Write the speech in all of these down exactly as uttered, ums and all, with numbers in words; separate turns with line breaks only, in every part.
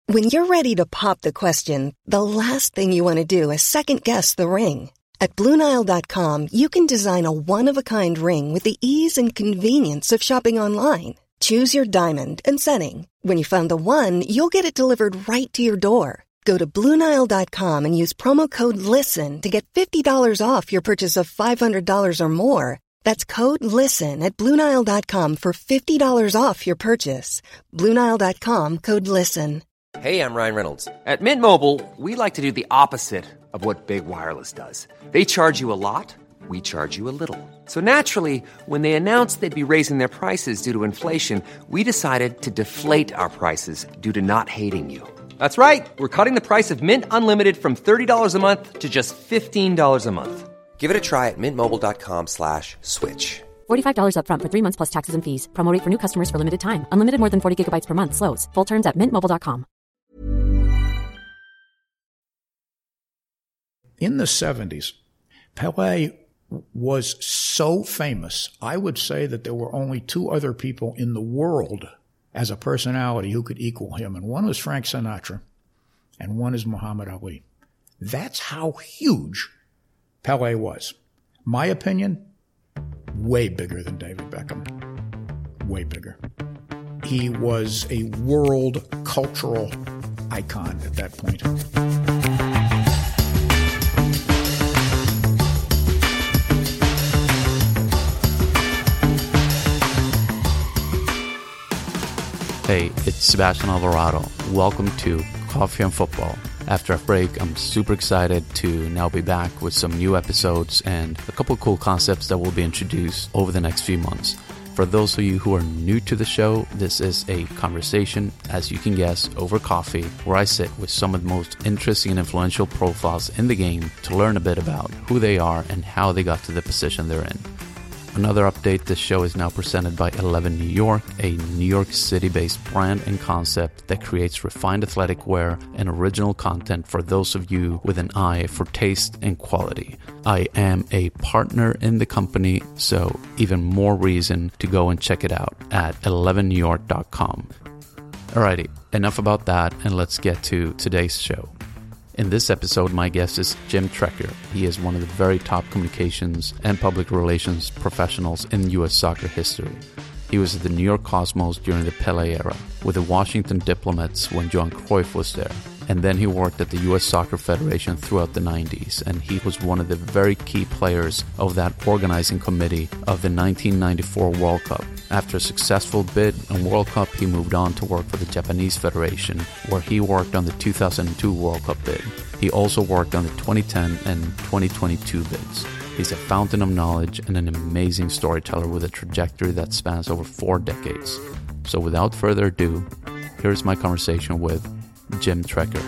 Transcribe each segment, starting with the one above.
When you're ready to pop the question, the last thing you want to do is second-guess the ring. At Blue Nile dot com, you can design a one-of-a-kind ring with the ease and convenience of shopping online. Choose your diamond and setting. When you find the one, you'll get it delivered right to your door. Go to Blue Nile dot com and use promo code LISTEN to get fifty dollars off your purchase of five hundred dollars or more. That's code LISTEN at Blue Nile dot com for fifty dollars off your purchase. Blue Nile dot com, code LISTEN.
Hey, I'm Ryan Reynolds. At Mint Mobile, we like to do the opposite of what Big Wireless does. They charge you a lot, we charge you a little. So naturally, when they announced they'd be raising their prices due to inflation, we decided to deflate our prices due to not hating you. That's right. We're cutting the price of Mint Unlimited from thirty dollars a month to just fifteen dollars a month. Give it a try at mintmobile.com slash switch.
forty-five dollars up front for three months plus taxes and fees. Promo rate for new customers for limited time. Unlimited more than forty gigabytes per month. Slows full terms at mint mobile dot com.
In the seventies, Pelé was so famous, I would say that there were only two other people in the world as a personality who could equal him, and one was Frank Sinatra, and one is Muhammad Ali. That's how huge Pelé was. My opinion, way bigger than David Beckham. Way bigger. He was a world cultural icon at that point.
Hey, it's Sebastian Alvarado. Welcome to Coffee and Football. After a break, I'm super excited to now be back with some new episodes and a couple of cool concepts that will be introduced over the next few months. For those of you who are new to the show, this is a conversation, as you can guess, over coffee, where I sit with some of the most interesting and influential profiles in the game to learn a bit about who they are and how they got to the position they're in. Another update, this show is now presented by Eleven New York, a New York City-based brand and concept that creates refined athletic wear and original content for those of you with an eye for taste and quality. I am a partner in the company, so even more reason to go and check it out at eleven new york dot com. Alrighty, enough about that, and let's get to today's show. In this episode, my guest is Jim Trecker. He is one of the very top communications and public relations professionals in U S soccer history. He was at the New York Cosmos during the Pelé era, with the Washington Diplomats when Johan Cruyff was there. And then he worked at the U S Soccer Federation throughout the nineties, and he was one of the very key players of that organizing committee of the nineteen ninety-four World Cup. After a successful bid in World Cup, he moved on to work for the Japanese Federation, where he worked on the two thousand two World Cup bid. He also worked on the twenty ten and twenty twenty-two bids. He's a fountain of knowledge and an amazing storyteller with a trajectory that spans over four decades. So without further ado, here's my conversation with Jim Trecker.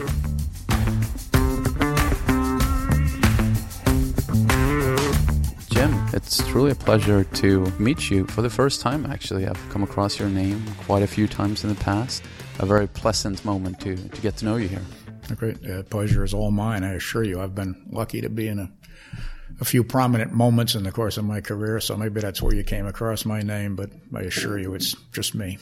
Jim, it's truly a pleasure to meet you for the first time, actually. I've come across your name quite a few times in the past. A very pleasant moment to, to get to know you here.
A great uh, pleasure is all mine, I assure you. I've been lucky to be in a, a few prominent moments in the course of my career, so maybe that's where you came across my name, but I assure you it's just me.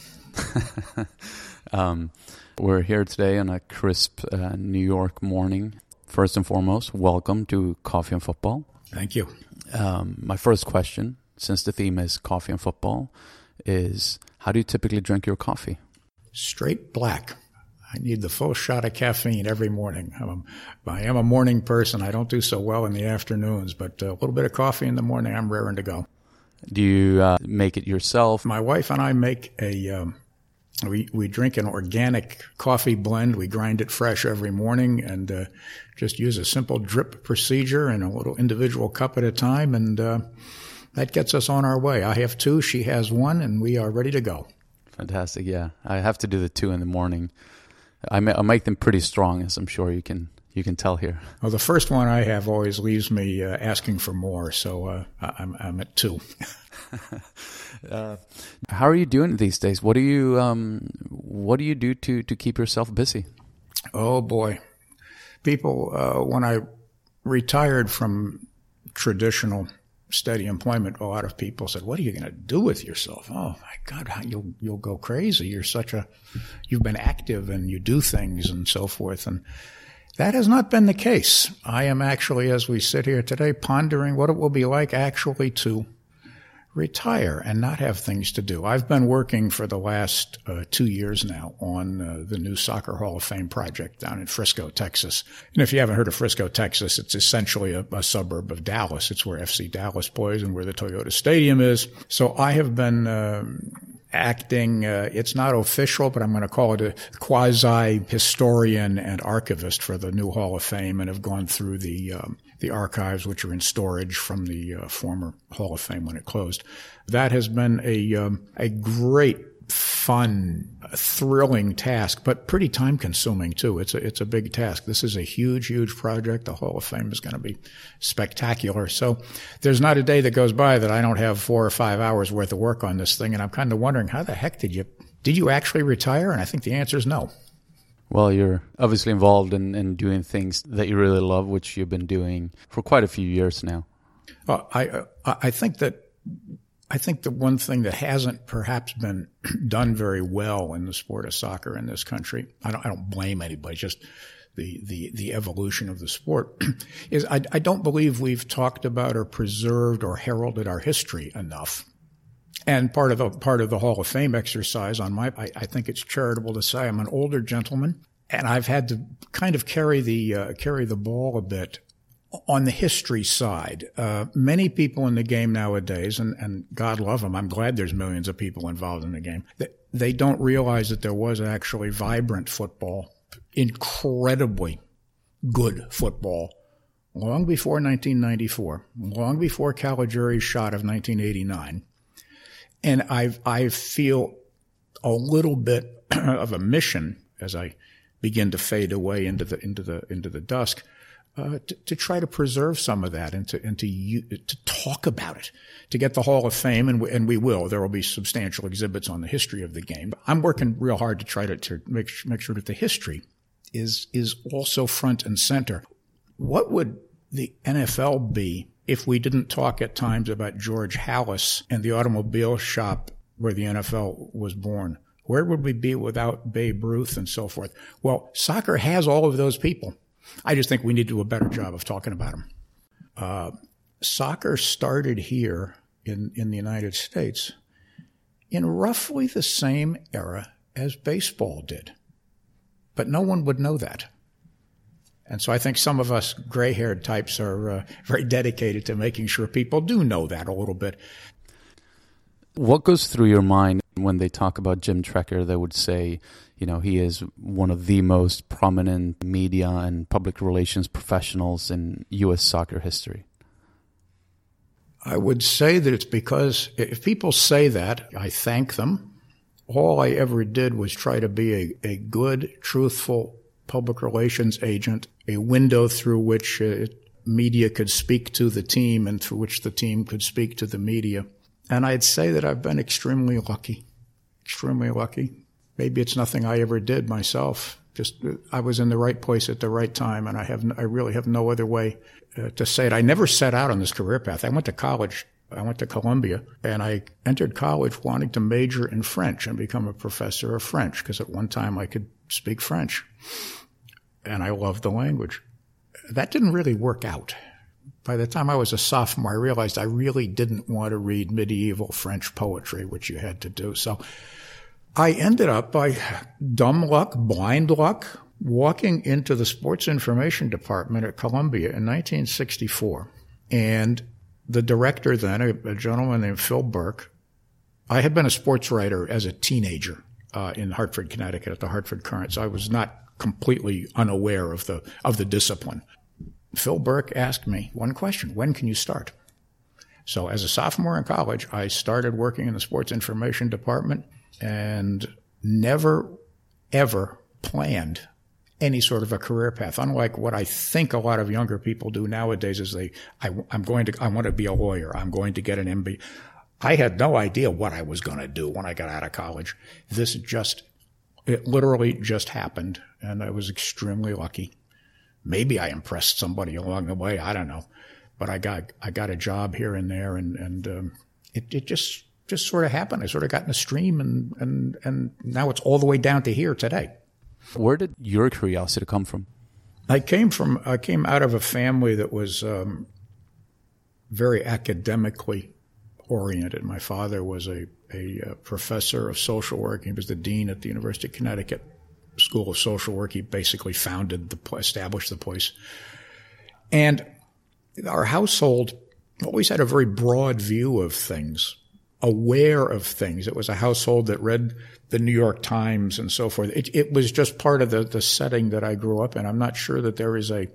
um, we're here today on a crisp uh, New York morning. First and foremost, welcome to Coffee and Football.
Thank you.
Um, my first question, since the theme is coffee and football, is how do you typically drink your coffee?
Straight black. I need the full shot of caffeine every morning. I'm a, I am a morning person. I don't do so well in the afternoons, but a little bit of coffee in the morning, I'm raring to go.
Do you uh, make it yourself?
My wife and I make a, um, we, we drink an organic coffee blend. We grind it fresh every morning and uh, just use a simple drip procedure in a little individual cup at a time, and uh, that gets us on our way. I have two, she has one, and we are ready to go.
Fantastic, yeah. I have to do the two in the morning. I, ma- I make them pretty strong, as I'm sure you can you can tell here.
Well, the first one I have always leaves me uh, asking for more, so uh, I'm I'm at two.
uh, how are you doing these days? What do you um what do you do to, to keep yourself busy?
Oh boy, people. Uh, when I retired from traditional steady employment, a lot of people said, what are you going to do with yourself? Oh, my God, you'll, you'll go crazy. You're such a, you've been active and you do things and so forth. And that has not been the case. I am actually, as we sit here today, pondering what it will be like actually to retire and not have things to do. I've been working for the last uh, two years now on uh, the new Soccer Hall of Fame project down in Frisco, Texas. And if you haven't heard of Frisco, Texas, it's essentially a, a suburb of Dallas. It's where F C Dallas plays and where the Toyota Stadium is. So I have been um, acting, uh, it's not official, but I'm going to call it a quasi-historian and archivist for the new Hall of Fame, and have gone through the um, the archives, which are in storage from the uh, former Hall of Fame when it closed. That has been a um, a great, fun, thrilling task, but pretty time-consuming too. It's a it's a big task. This is a huge, huge project. The Hall of Fame is going to be spectacular. So there's not a day that goes by that I don't have four or five hours worth of work on this thing, and I'm kind of wondering, how the heck did you did you actually retire? And I think the answer is no.
Well, you're obviously involved in, in doing things that you really love, which you've been doing for quite a few years now.
Uh, I uh, I think that I think the one thing that hasn't perhaps been done very well in the sport of soccer in this country, I don't I don't blame anybody, just the the the evolution of the sport, is I I don't believe we've talked about or preserved or heralded our history enough. And part of the part of the Hall of Fame exercise on my, I, I think it's charitable to say I'm an older gentleman, and I've had to kind of carry the uh, carry the ball a bit on the history side. Uh, many people in the game nowadays, and, and God love them, I'm glad there's millions of people involved in the game, they, they don't realize that there was actually vibrant football, incredibly good football, long before nineteen ninety-four, long before Caligiuri's shot of nineteen eighty-nine. And I I feel a little bit of a mission as I begin to fade away into the into the into the dusk, uh, to, to try to preserve some of that and to and to to talk about it, to get the Hall of Fame, and we, and we will. There will be substantial exhibits on the history of the game. I'm working real hard to try to, to make make sure that the history is is also front and center. What would the N F L be if we didn't talk at times about George Halas and the automobile shop where the N F L was born? Where would we be without Babe Ruth and so forth? Well, soccer has all of those people. I just think we need to do a better job of talking about them. Uh, soccer started here in, in the United States in roughly the same era as baseball did. But no one would know that. And so I think some of us gray-haired types are uh, very dedicated to making sure people do know that a little bit.
What goes through your mind when they talk about Jim Trecker? They would say, you know, he is one of the most prominent media and public relations professionals in U S soccer history.
I would say that it's because if people say that, I thank them. All I ever did was try to be a, a good, truthful public relations agent, a window through which uh, media could speak to the team and through which the team could speak to the media. And I'd say that I've been extremely lucky, extremely lucky. Maybe it's nothing I ever did myself. Just uh, I was in the right place at the right time, and I have I really have no other way uh, to say it. I never set out on this career path. I went to college. I went to Columbia, and I entered college wanting to major in French and become a professor of French, because at one time I could speak French, and I loved the language. That didn't really work out. By the time I was a sophomore, I realized I really didn't want to read medieval French poetry, which you had to do. So I ended up, by dumb luck, blind luck, walking into the sports information department at Columbia in nineteen sixty-four. And the director then, a, a gentleman named Phil Burke, I had been a sports writer as a teenager uh, in Hartford, Connecticut at the Hartford Courant, so I was not completely unaware of the of the discipline. Phil Burke asked me one question: when can you start? So as a sophomore in college, I started working in the sports information department and never, ever planned any sort of a career path. Unlike what I think a lot of younger people do nowadays, is they, I, I'm going to, I want to be a lawyer. I'm going to get an M B A. I had no idea what I was going to do when I got out of college. This just, it literally just happened, and I was extremely lucky. Maybe I impressed somebody along the way. I don't know. but I got I got a job here and there, and and um, it it just just sort of happened. I sort of got in the stream, and and and now it's all the way down to here today.
Where did your curiosity come from?
I came from I came out of a family that was um, very academically oriented. My father was a, a professor of social work. He was the dean at the University of Connecticut School of Social Work. He basically founded the established the place. And our household always had a very broad view of things, aware of things. It was a household that read the New York Times and so forth. It, it was just part of the, the setting that I grew up in. I'm not sure that there is a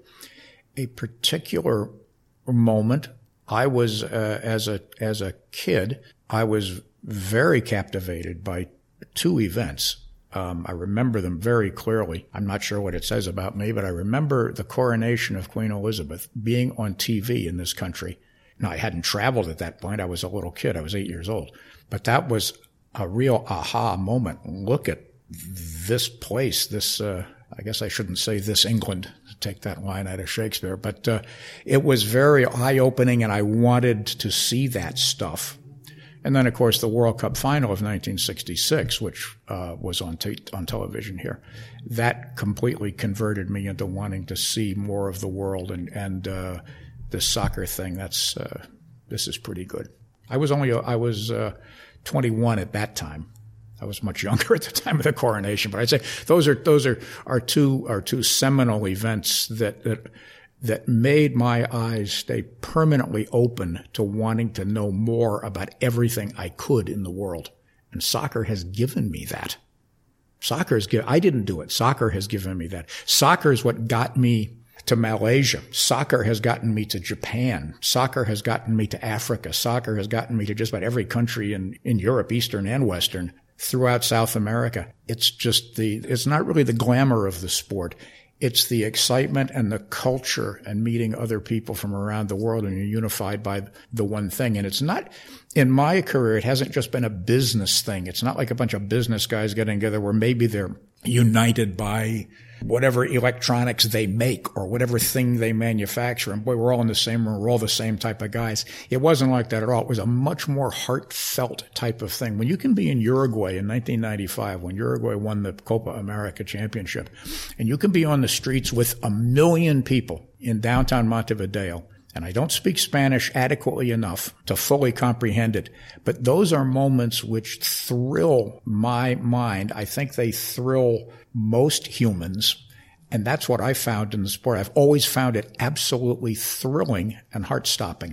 a particular moment. I was, uh, as a, as a kid, I was very captivated by two events. Um, I remember them very clearly. I'm not sure what it says about me, but I remember the coronation of Queen Elizabeth being on T V in this country. Now, I hadn't traveled at that point. I was a little kid. I was eight years old. But that was a real aha moment. Look at this place, this, uh, I guess I shouldn't say this England, take that line out of Shakespeare, but uh, it was very eye-opening, and I wanted to see that stuff. And then, of course, the World Cup final of nineteen sixty-six, which uh, was on te- on television here, that completely converted me into wanting to see more of the world. And and uh, this soccer thing, that's uh, this is pretty good. I was only I was uh, twenty-one at that time. I was much younger at the time of the coronation, but I'd say those are those are are two are two seminal events that that. that made my eyes stay permanently open to wanting to know more about everything I could in the world. And soccer has given me that. Soccer has given, I didn't do it. Soccer has given me that. Soccer is what got me to Malaysia. Soccer has gotten me to Japan. Soccer has gotten me to Africa. Soccer has gotten me to just about every country in, in Europe, Eastern and Western, throughout South America. It's just the, it's not really the glamour of the sport. It's the excitement and the culture and meeting other people from around the world, and you're unified by the one thing. And it's not, in my career, it hasn't just been a business thing. It's not like a bunch of business guys getting together where maybe they're united by whatever electronics they make or whatever thing they manufacture. And boy, we're all in the same room. We're all the same type of guys. It wasn't like that at all. It was a much more heartfelt type of thing. When you can be in Uruguay in nineteen ninety-five, when Uruguay won the Copa America championship, and you can be on the streets with a million people in downtown Montevideo, and I don't speak Spanish adequately enough to fully comprehend it, but those are moments which thrill my mind. I think they thrill most humans, and that's what I found in the sport. I've always found it absolutely thrilling and heart-stopping.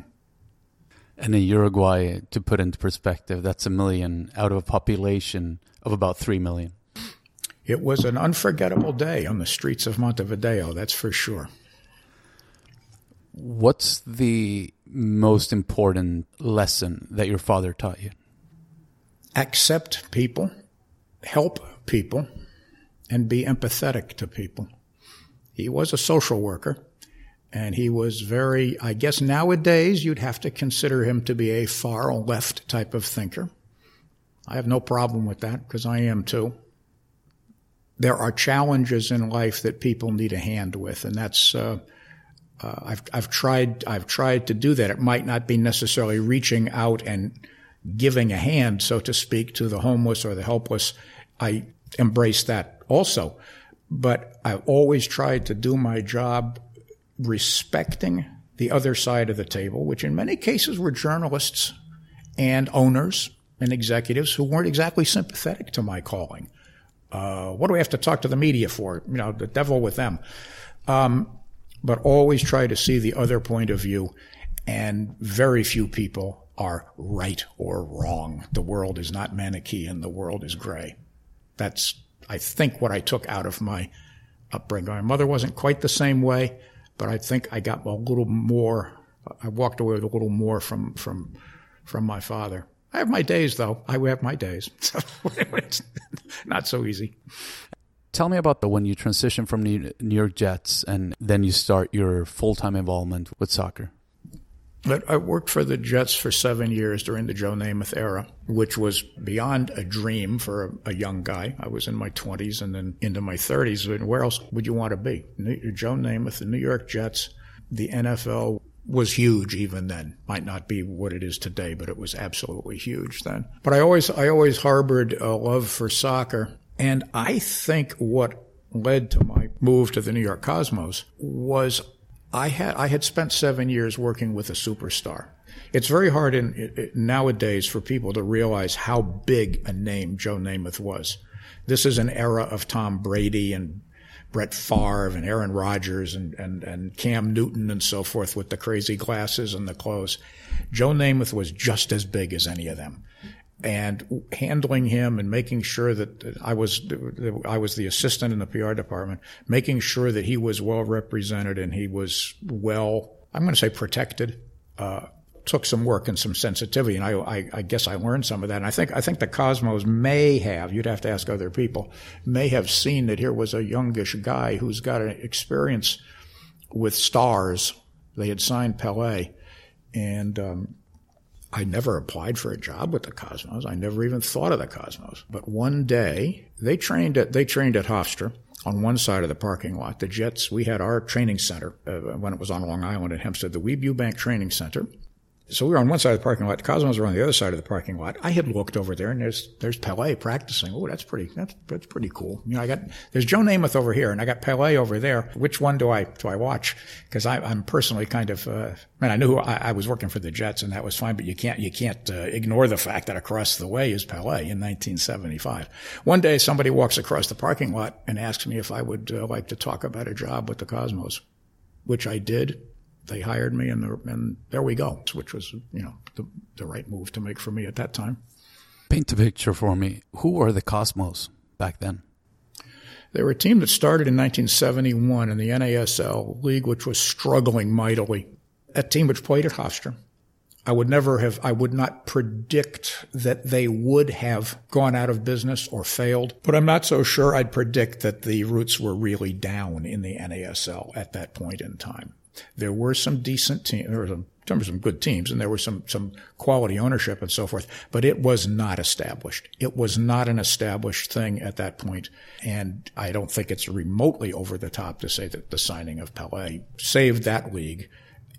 And in Uruguay, to put into perspective, that's a million out of a population of about three million.
It was an unforgettable day on the streets of Montevideo, that's for sure.
What's the most important lesson that your father taught you?
Accept people, help people, and be empathetic to people. He was a social worker, and he was very, I guess nowadays you'd have to consider him to be a far left type of thinker. I have no problem with that because I am too. There are challenges in life that people need a hand with, and that's uh, uh, I've I've tried I've tried to do that. It might not be necessarily reaching out and giving a hand, so to speak, to the homeless or the helpless. I embrace that also, but I've always tried to do my job respecting the other side of the table, which in many cases were journalists and owners and executives who weren't exactly sympathetic to my calling. Uh, what do we have to talk to the media for? You know, the devil with them. Um, but always try to see the other point of view, and very few people are right or wrong. The world is not Manichaean. The world is gray. That's, I think, what I took out of my upbringing. My mother wasn't quite the same way, but I think I got a little more, I walked away with a little more from, from, from my father. I have my days, though. I have my days. It's not so easy.
Tell me about the when you transition from New York Jets and then you start your full-time involvement with soccer.
But I worked for the Jets for seven years during the Joe Namath era, which was beyond a dream for a, a young guy. I was in my twenties and then into my thirties. And where else would you want to be? Joe Namath, the New York Jets, the N F L was huge even then. Might not be what it is today, but it was absolutely huge then. But I always, I always harbored a love for soccer. And I think what led to my move to the New York Cosmos was I had, I had spent seven years working with a superstar. It's very hard in, in, nowadays for people to realize how big a name Joe Namath was. This is an era of Tom Brady and Brett Favre and Aaron Rodgers and, and, and Cam Newton and so forth with the crazy glasses and the clothes. Joe Namath was just as big as any of them. And handling him and making sure that I was, I was the assistant in the P R department, making sure that he was well represented and he was well, I'm going to say protected, uh, took some work and some sensitivity. And I, I, I guess I learned some of that. And I think, I think the Cosmos may have, you'd have to ask other people, may have seen that here was a youngish guy who's got an experience with stars. They had signed Pelé. And, um, I never applied for a job with the Cosmos. I never even thought of the Cosmos. But one day, they trained at, they trained at Hofstra on one side of the parking lot. The Jets, we had our training center, uh, when it was on Long Island at Hempstead, the Weeb Eubank Training Center. So we were on one side of the parking lot. The Cosmos were on the other side of the parking lot. I had looked over there, and there's there's Pelé practicing. Oh, that's pretty that's that's pretty cool. You know, I got there's Joe Namath over here, and I got Pelé over there. Which one do I do I watch? Because I'm personally kind of uh, man. I knew I, I was working for the Jets, and that was fine. But you can't you can't uh, ignore the fact that across the way is Pelé in nineteen seventy-five. One day, somebody walks across the parking lot and asks me if I would uh, like to talk about a job with the Cosmos, which I did. They hired me, and, the, and there we go, which was, you know, the, the right move to make for me at that time.
Paint a picture for me. Who were the Cosmos back then?
They were a team that started in nineteen seventy-one in the N A S L League, which was struggling mightily. A team which played at Hofstra. I would never have, I would not predict that they would have gone out of business or failed, but I'm not so sure I'd predict that the roots were really down in the N A S L at that point in time. There were some decent teams, there were some, there were some good teams, and there was some, some quality ownership and so forth, but it was not established. It was not an established thing at that point, and I don't think it's remotely over the top to say that the signing of Pelé saved that league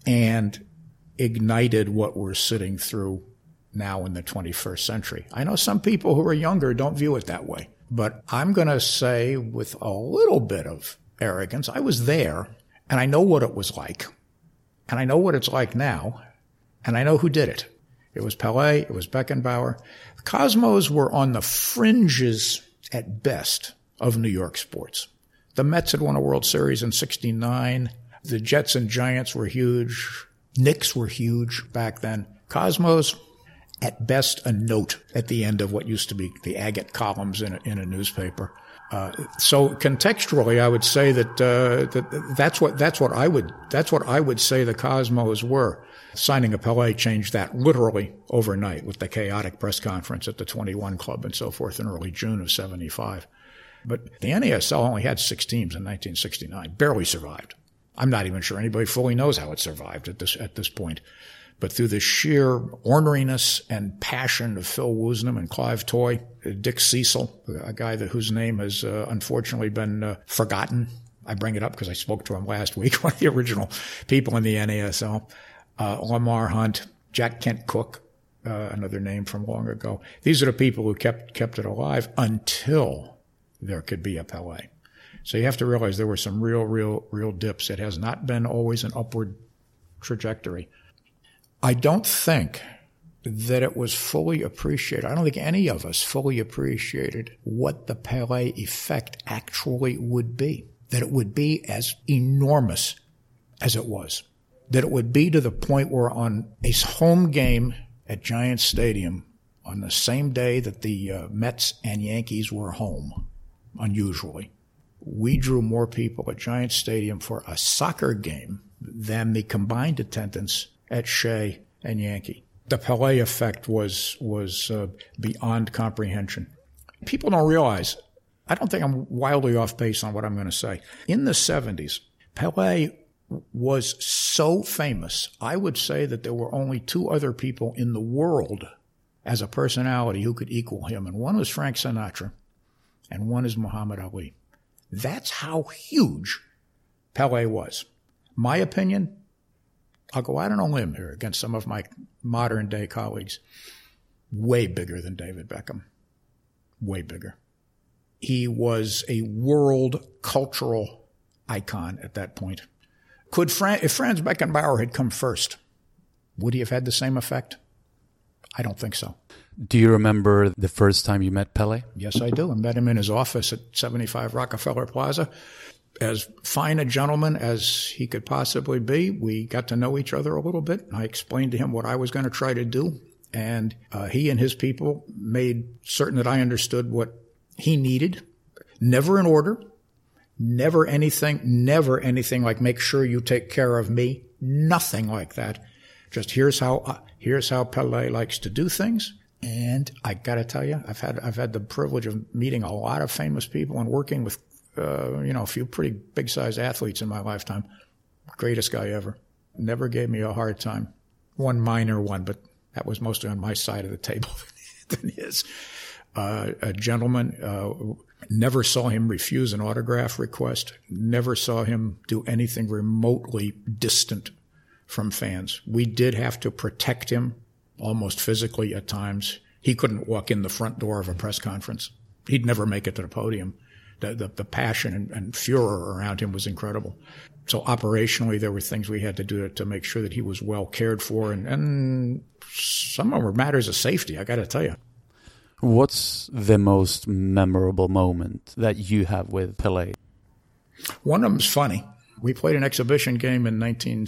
and ignited what we're sitting through now in the twenty-first century. I know some people who are younger don't view it that way, but I'm going to say with a little bit of arrogance, I was there. And I know what it was like. And I know what it's like now. And I know who did it. It was Pelé. It was Beckenbauer. The Cosmos were on the fringes, at best, of New York sports. The Mets had won a World Series in sixty-nine. The Jets and Giants were huge. Knicks were huge back then. Cosmos, at best, a note at the end of what used to be the agate columns in a, in a newspaper. Uh, so contextually, I would say that, uh, that that's what, that's what I would, that's what I would say the Cosmos were. Signing a Pelé changed that literally overnight with the chaotic press conference at the twenty-one Club and so forth in early June of seventy-five. But the N A S L only had six teams in nineteen sixty-nine, barely survived. I'm not even sure anybody fully knows how it survived at this, at this point. But through the sheer orneriness and passion of Phil Woosnam and Clive Toye, Dick Cecil, a guy that, whose name has uh, unfortunately been uh, forgotten. I bring it up because I spoke to him last week, one of the original people in the N A S L. Uh, Lamar Hunt, Jack Kent Cooke, uh, another name from long ago. These are the people who kept kept it alive until there could be a Pelé. So you have to realize there were some real, real, real dips. It has not been always an upward trajectory. I don't think that it was fully appreciated. I don't think any of us fully appreciated what the Pelé effect actually would be, that it would be as enormous as it was, that it would be to the point where on a home game at Giants Stadium on the same day that the uh, Mets and Yankees were home, unusually, we drew more people at Giants Stadium for a soccer game than the combined attendance at Shea and Yankee. The Pelé effect was was uh, beyond comprehension. People don't realize, I don't think I'm wildly off base on what I'm going to say. In the seventies, Pelé was so famous, I would say that there were only two other people in the world as a personality who could equal him, and one was Frank Sinatra, and one is Muhammad Ali. That's how huge Pelé was. My opinion, I'll go out on a limb here against some of my modern day colleagues. Way bigger than David Beckham. Way bigger. He was a world cultural icon at that point. Could Fran- if Franz Beckenbauer had come first, would he have had the same effect? I don't think so.
Do you remember the first time you met Pelé?
Yes, I do. I met him in his office at seventy-five Rockefeller Plaza. As fine a gentleman as he could possibly be, we got to know each other a little bit. I explained to him what I was going to try to do, and uh, he and his people made certain that I understood what he needed. Never in order, never anything, never anything like make sure you take care of me. Nothing like that. Just here's how uh, here's how Pelé likes to do things. And I got to tell you, I've had I've had the privilege of meeting a lot of famous people and working with uh, you know a few pretty big sized athletes in my lifetime. Greatest guy ever. Never gave me a hard time. One minor one, but that was mostly on my side of the table than his. Uh, a gentleman. Uh, never saw him refuse an autograph request. Never saw him do anything remotely distant from fans. We did have to protect him almost physically at times. He couldn't walk in the front door of a press conference. He'd never make it to the podium. The, the, the passion and, and furor around him was incredible. So operationally, there were things we had to do to, to make sure that he was well cared for. And, and some of them were matters of safety, I got to tell you.
What's the most memorable moment that you have with Pelé?
One of them's funny. We played an exhibition game in nineteen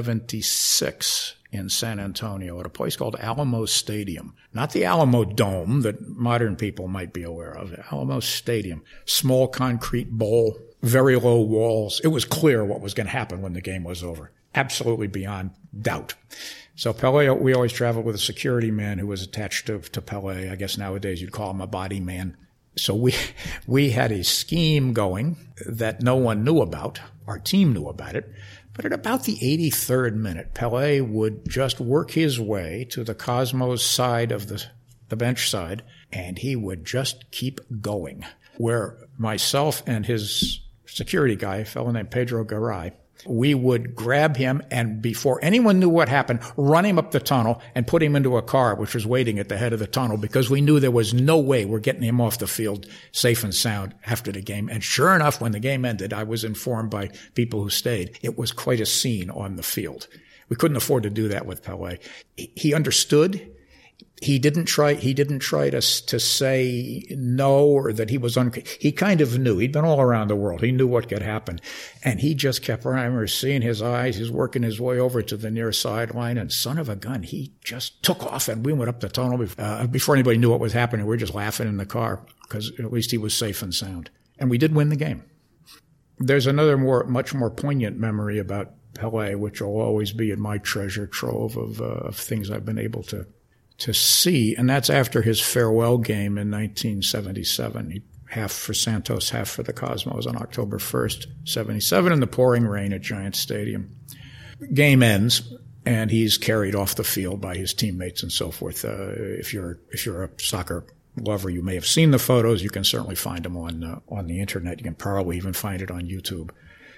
seventy-six in San Antonio at a place called Alamo Stadium. Not the Alamo Dome that modern people might be aware of. Alamo Stadium. Small concrete bowl, very low walls. It was clear what was going to happen when the game was over. Absolutely beyond doubt. So Pelé, we always traveled with a security man who was attached to, to Pelé. I guess nowadays you'd call him a body man. So we we had a scheme going that no one knew about. Our team knew about it. But at about the eighty-third minute, Pelé would just work his way to the Cosmos side of the, the bench side, and he would just keep going. Where myself and his security guy, a fellow named Pedro Garay, we would grab him and before anyone knew what happened, run him up the tunnel and put him into a car which was waiting at the head of the tunnel because we knew there was no way we're getting him off the field safe and sound after the game. And sure enough, when the game ended, I was informed by people who stayed, it was quite a scene on the field. We couldn't afford to do that with Pelé. He understood. He didn't try, he didn't try to, to say no or that he was un, he kind of knew. He'd been all around the world. He knew what could happen. And he just kept running. I remember seeing his eyes. He's working his way over to the near sideline and son of a gun, he just took off and we went up the tunnel uh, before anybody knew what was happening. We were just laughing in the car because at least he was safe and sound. And we did win the game. There's another more, much more poignant memory about Pelé, which will always be in my treasure trove of, uh, of things I've been able to to see, and that's after his farewell game in nineteen seventy-seven. He, half for Santos, half for the Cosmos on October first, seventy-seven, in the pouring rain at Giant Stadium. Game ends, and he's carried off the field by his teammates and so forth. Uh, if you're if you're a soccer lover, you may have seen the photos. You can certainly find them on uh, on the internet. You can probably even find it on YouTube.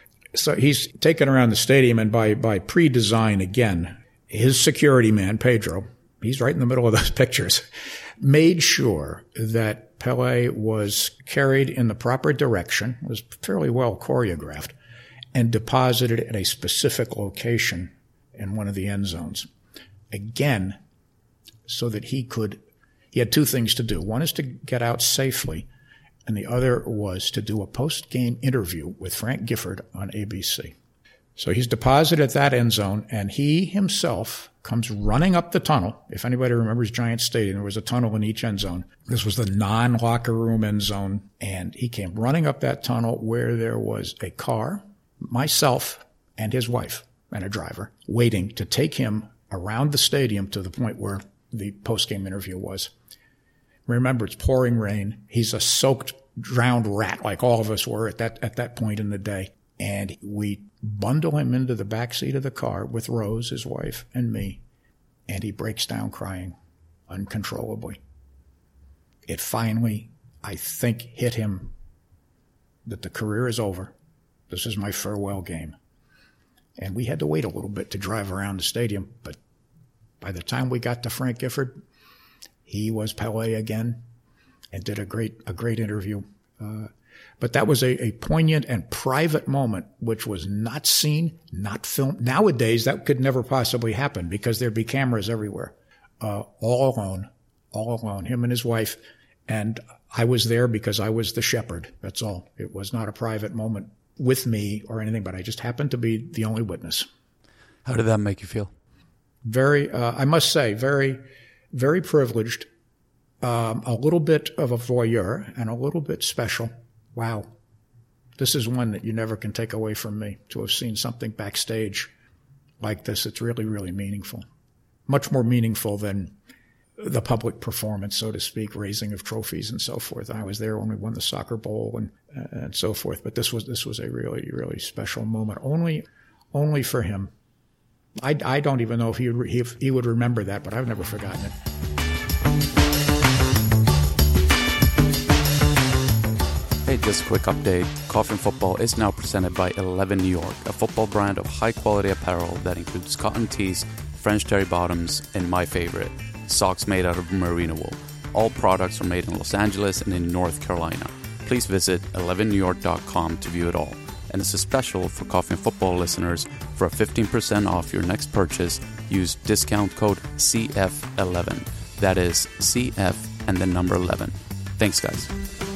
So he's taken around the stadium, and by by pre-design again, his security man, Pedro, he's right in the middle of those pictures, made sure that Pelé was carried in the proper direction, was fairly well choreographed, and deposited at a specific location in one of the end zones. Again, so that he could, he had two things to do. One is to get out safely, and the other was to do a post-game interview with Frank Gifford on A B C. So he's deposited at that end zone, and he himself comes running up the tunnel. If anybody remembers Giant Stadium, there was a tunnel in each end zone. This was the non-locker room end zone, and he came running up that tunnel where there was a car, myself, and his wife, and a driver, waiting to take him around the stadium to the point where the post-game interview was. Remember, it's pouring rain. He's a soaked, drowned rat like all of us were at that at that point in the day. And we bundle him into the back seat of the car with Rose, his wife, and me, and he breaks down crying uncontrollably. It finally, I think, hit him that the career is over. This is my farewell game. And we had to wait a little bit to drive around the stadium. But by the time we got to Frank Gifford, he was Pelé again and did a great a great interview. Uh, but that was a, a poignant and private moment, which was not seen, not filmed. Nowadays, that could never possibly happen because there'd be cameras everywhere. Uh, all alone, all alone, him and his wife. And I was there because I was the shepherd. That's all. It was not a private moment with me or anything, but I just happened to be the only witness.
How did that make you feel?
Very, uh, I must say, very, very privileged, um, a little bit of a voyeur and a little bit special. Wow. This is one that you never can take away from me, to have seen something backstage like this. It's really, really meaningful. Much more meaningful than the public performance, so to speak, raising of trophies and so forth. I was there when we won the soccer bowl and uh, and so forth. But this was this was a really, really special moment, only only for him. I, I don't even know if he, would, if he would remember that, but I've never forgotten it.
Hey, just a quick update. Coffee and Football is now presented by Eleven New York, a football brand of high-quality apparel that includes cotton tees, French terry bottoms, and my favorite, socks made out of merino wool. All products are made in Los Angeles and in North Carolina. Please visit eleven new york dot com to view it all. And it's a special for Coffee and Football listeners. For a fifteen percent off your next purchase, use discount code C F eleven. That is C F and the number eleven. Thanks, guys.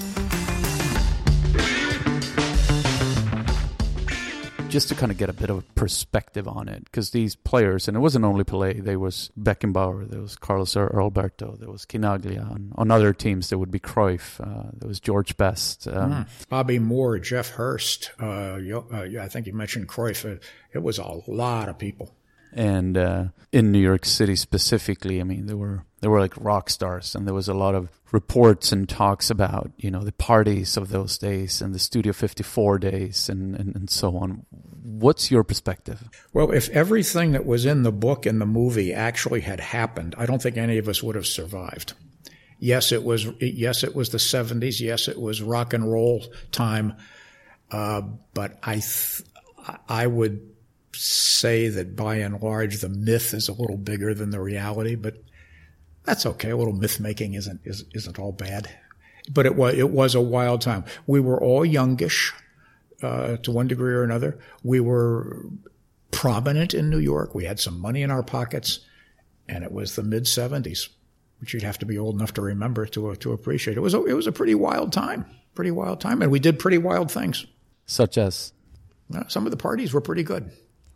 Just to kind of get a bit of a perspective on it, because these players, and it wasn't only Pelé, there was Beckenbauer, there was Carlos Alberto, there was Quinaglia. On, on other teams, there would be Cruyff, uh, there was George Best. Um,
mm. Bobby Moore, Jeff Hurst. Uh, you, uh, yeah, I think you mentioned Cruyff. It, it was a lot of people.
And uh, in New York City specifically, I mean, there were there were like rock stars, and there was a lot of reports and talks about, you know, the parties of those days and the Studio fifty-four days and, and, and so on. What's your perspective?
Well, if everything that was in the book and the movie actually had happened, I don't think any of us would have survived. Yes, it was. Yes, it was the seventies. Yes, it was rock and roll time. Uh, but I, th- I would say that by and large the myth is a little bigger than the reality, but that's okay. A little myth making isn't isn't, isn't all bad. But it was it was a wild time. We were all youngish uh, to one degree or another. We were prominent in New York. We had some money in our pockets, and it was the mid seventies, which you'd have to be old enough to remember to uh, to appreciate. It was a, it was a pretty wild time, pretty wild time, and we did pretty wild things.
Such as?
Uh, some of the parties were pretty good.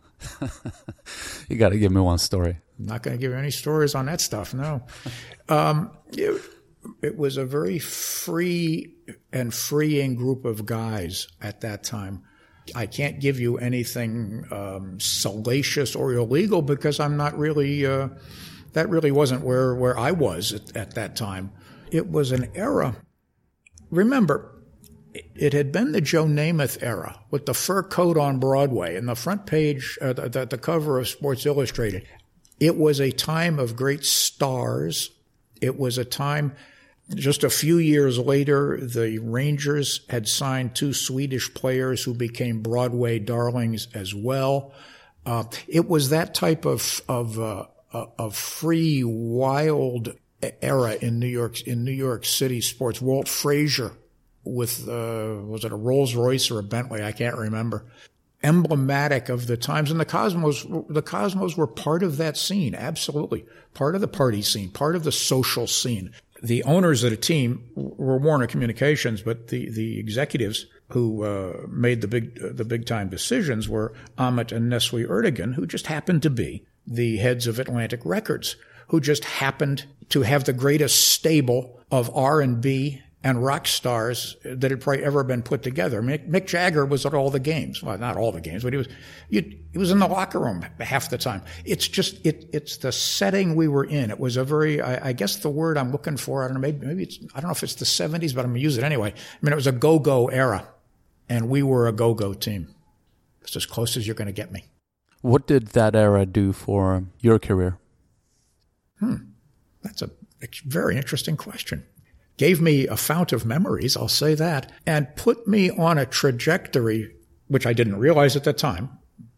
You got to give me one story.
I'm not going to give you any stories on that stuff, no. Um, it, it was a very free and freeing group of guys at that time. I can't give you anything um, salacious or illegal because I'm not really, uh, that really wasn't where, where I was at, at that time. It was an era. Remember, it had been the Joe Namath era with the fur coat on Broadway and the front page, uh, the, the cover of Sports Illustrated. It was a time of great stars. It was a time, just a few years later, the Rangers had signed two Swedish players who became Broadway darlings as well. Uh, it was that type of, of, uh, of free, wild era in New York, in New York City sports. Walt Frazier with, uh, was it a Rolls Royce or a Bentley? I can't remember. Emblematic of the times. And the Cosmos, the Cosmos were part of that scene. Absolutely. Part of the party scene, part of the social scene. The owners of the team were Warner Communications, but the, the executives who, uh, made the big, uh, the big time decisions were Ahmet and Nestle Erdogan, who just happened to be the heads of Atlantic Records, who just happened to have the greatest stable of R and B and rock stars that had probably ever been put together. Mick, Mick Jagger was at all the games. Well, not all the games, but he was, he was in the locker room half the time. It's just, it, it's the setting we were in. It was a very, I, I guess the word I'm looking for, I don't know, maybe, maybe it's, I don't know if it's the seventies, but I'm going to use it anyway. I mean, it was a go-go era, and we were a go-go team. It's as close as you're going to get me.
What did that era do for your career?
Hmm. That's a very interesting question. Gave me a fount of memories, I'll say that, and put me on a trajectory, which I didn't realize at the time,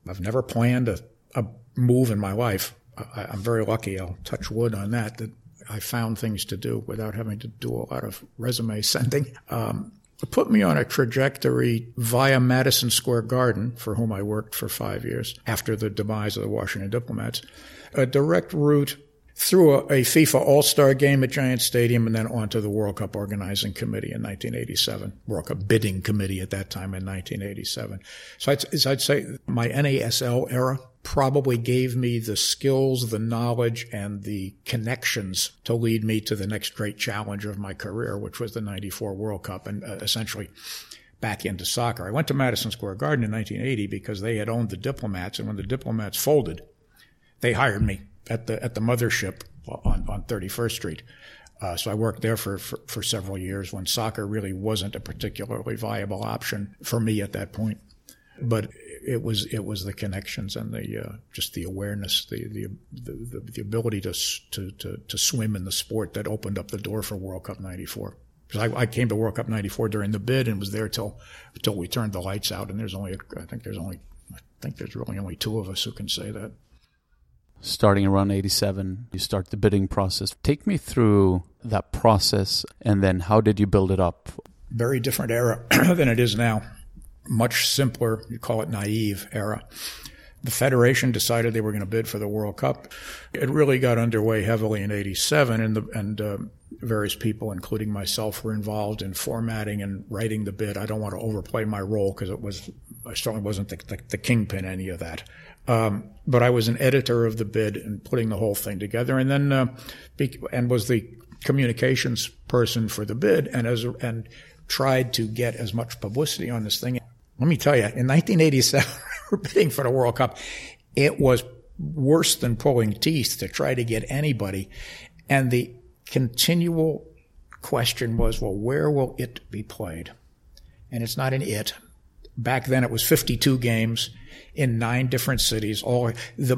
I've never planned a, a move in my life. I, I'm very lucky, I'll touch wood on that, that I found things to do without having to do a lot of resume sending. Um, it put me on a trajectory via Madison Square Garden, for whom I worked for five years after the demise of the Washington Diplomats, a direct route through a, a FIFA All-Star game at Giant Stadium and then onto the World Cup Organizing Committee in nineteen eighty-seven, World Cup Bidding Committee at that time in nineteen eighty-seven. So I'd, so I'd say my N A S L era probably gave me the skills, the knowledge, and the connections to lead me to the next great challenge of my career, which was the ninety-four World Cup, and uh, essentially back into soccer. I went to Madison Square Garden in nineteen eighty because they had owned the Diplomats, and when the Diplomats folded, they hired me at the at the mothership on, on thirty-first Street. Uh, so I worked there for, for, for several years when soccer really wasn't a particularly viable option for me at that point. But it was it was the connections and the uh, just the awareness, the the the, the ability to, to to to swim in the sport that opened up the door for World Cup ninety-four. Because I, I came to World Cup ninety-four during the bid and was there till till we turned the lights out. And there's only I think there's only I think there's really only two of us who can say that.
Starting around eighty-seven, you start the bidding process. Take me through that process, and then how did you build it up?
Very different era than it is now. Much simpler, you call it naive era. The Federation decided they were going to bid for the World Cup. It really got underway heavily in eighty-seven, and, the, and uh, various people, including myself, were involved in formatting and writing the bid. I don't want to overplay my role because it was I certainly wasn't the, the, the kingpin any of that. Um, but I was an editor of the bid and putting the whole thing together, and then uh, be, and was the communications person for the bid, and as and tried to get as much publicity on this thing. Let me tell you, in nineteen eighty-seven, we were bidding for the World Cup. It was worse than pulling teeth to try to get anybody. And the continual question was, well, where will it be played? And it's not an it. Back then it was fifty-two games in nine different cities. All the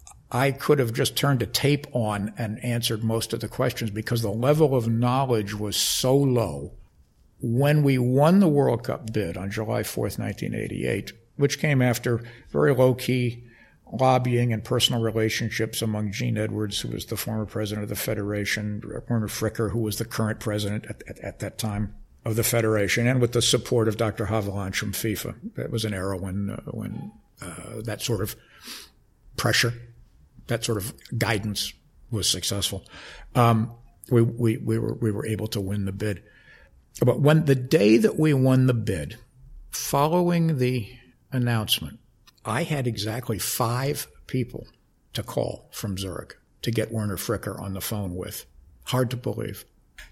I could have just turned a tape on and answered most of the questions because the level of knowledge was so low. When we won the World Cup bid on July fourth, nineteen eighty-eight, which came after very low-key lobbying and personal relationships among Gene Edwards, who was the former president of the Federation, Werner Fricker, who was the current president at, at, at that time of the Federation, and with the support of Doctor Havelange from FIFA. That was an era when, uh, when uh, that sort of pressure, that sort of guidance was successful. Um, we, we, we were, we were able to win the bid. But when the day that we won the bid, following the announcement, I had exactly five people to call from Zurich to get Werner Fricker on the phone with. Hard to believe.